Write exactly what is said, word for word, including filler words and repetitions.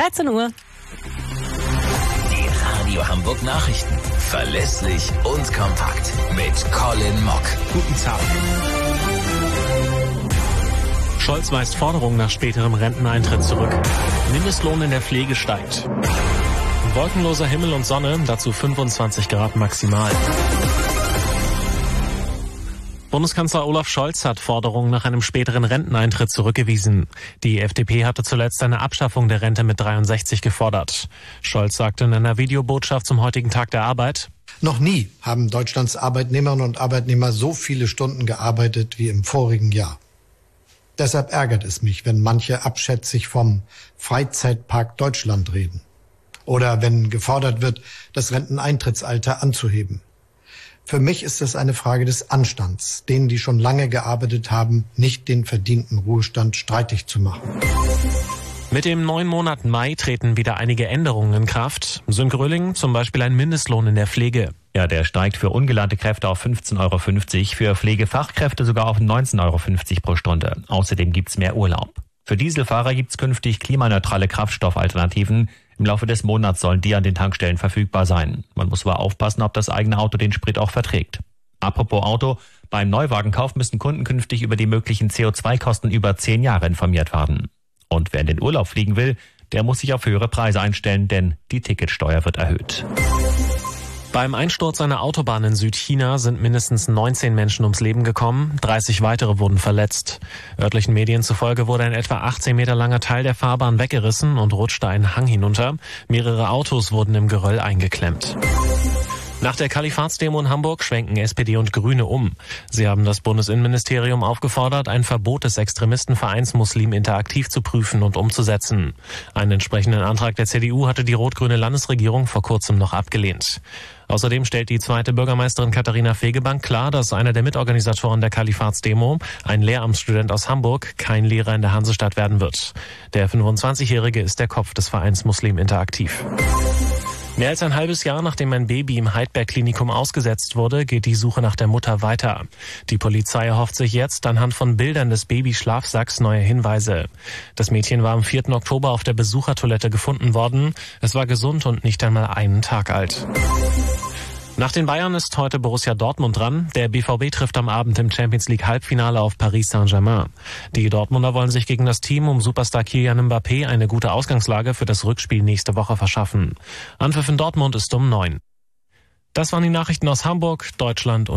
dreizehn Uhr. Die Radio Hamburg Nachrichten. Verlässlich und kompakt. Mit Colin Mock. Guten Tag. Scholz weist Forderungen nach späterem Renteneintritt zurück. Mindestlohn in der Pflege steigt. Wolkenloser Himmel und Sonne, dazu fünfundzwanzig Grad maximal. Bundeskanzler Olaf Scholz hat Forderungen nach einem späteren Renteneintritt zurückgewiesen. Die F D P hatte zuletzt eine Abschaffung der Rente mit dreiundsechzig gefordert. Scholz sagte in einer Videobotschaft zum heutigen Tag der Arbeit: Noch nie haben Deutschlands Arbeitnehmerinnen und Arbeitnehmer so viele Stunden gearbeitet wie im vorigen Jahr. Deshalb ärgert es mich, wenn manche abschätzig vom Freizeitpark Deutschland reden. Oder wenn gefordert wird, das Renteneintrittsalter anzuheben. Für mich ist es eine Frage des Anstands, denen, die schon lange gearbeitet haben, nicht den verdienten Ruhestand streitig zu machen. Mit dem neuen Monat Mai treten wieder einige Änderungen in Kraft. Sönke Röhling, zum Beispiel ein Mindestlohn in der Pflege. Ja, der steigt für ungelernte Kräfte auf fünfzehn Euro fünfzig, für Pflegefachkräfte sogar auf neunzehn Euro fünfzig pro Stunde. Außerdem gibt's mehr Urlaub. Für Dieselfahrer gibt's künftig klimaneutrale Kraftstoffalternativen. Im Laufe des Monats sollen die an den Tankstellen verfügbar sein. Man muss aber aufpassen, ob das eigene Auto den Sprit auch verträgt. Apropos Auto, beim Neuwagenkauf müssen Kunden künftig über die möglichen C O zwei Kosten über zehn Jahre informiert werden. Und wer in den Urlaub fliegen will, der muss sich auf höhere Preise einstellen, denn die Ticketsteuer wird erhöht. Beim Einsturz einer Autobahn in Südchina sind mindestens neunzehn Menschen ums Leben gekommen, dreißig weitere wurden verletzt. Örtlichen Medien zufolge wurde ein etwa achtzehn Meter langer Teil der Fahrbahn weggerissen und rutschte einen Hang hinunter. Mehrere Autos wurden im Geröll eingeklemmt. Nach der Kalifatsdemo in Hamburg schwenken S P D und Grüne um. Sie haben das Bundesinnenministerium aufgefordert, ein Verbot des Extremistenvereins Muslim Interaktiv zu prüfen und umzusetzen. Einen entsprechenden Antrag der C D U hatte die rot-grüne Landesregierung vor kurzem noch abgelehnt. Außerdem stellt die zweite Bürgermeisterin Katharina Fegebank klar, dass einer der Mitorganisatoren der Kalifatsdemo, ein Lehramtsstudent aus Hamburg, kein Lehrer in der Hansestadt werden wird. Der fünfundzwanzigjährige ist der Kopf des Vereins Muslim Interaktiv. Mehr als ein halbes Jahr nachdem ein Baby im Heidberg-Klinikum ausgesetzt wurde, geht die Suche nach der Mutter weiter. Die Polizei erhofft sich jetzt anhand von Bildern des Babyschlafsacks neue Hinweise. Das Mädchen war am vierten Oktober auf der Besuchertoilette gefunden worden. Es war gesund und nicht einmal einen Tag alt. Nach den Bayern ist heute Borussia Dortmund dran. Der B V B trifft am Abend im Champions League Halbfinale auf Paris Saint-Germain. Die Dortmunder wollen sich gegen das Team um Superstar Kylian Mbappé eine gute Ausgangslage für das Rückspiel nächste Woche verschaffen. Anpfiff in Dortmund ist um neun. Das waren die Nachrichten aus Hamburg, Deutschland und